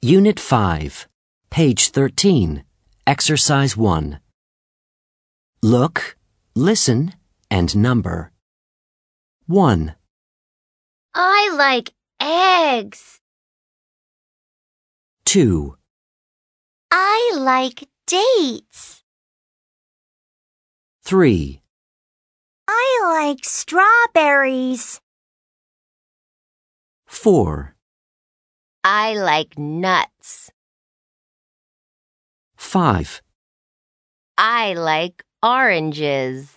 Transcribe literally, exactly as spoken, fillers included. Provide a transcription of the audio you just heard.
Unit five, page thirteen, Exercise one. Look, listen, and number. one. I like eggs. two. I like dates. three. I like strawberries. four. I like nuts. five. I like oranges.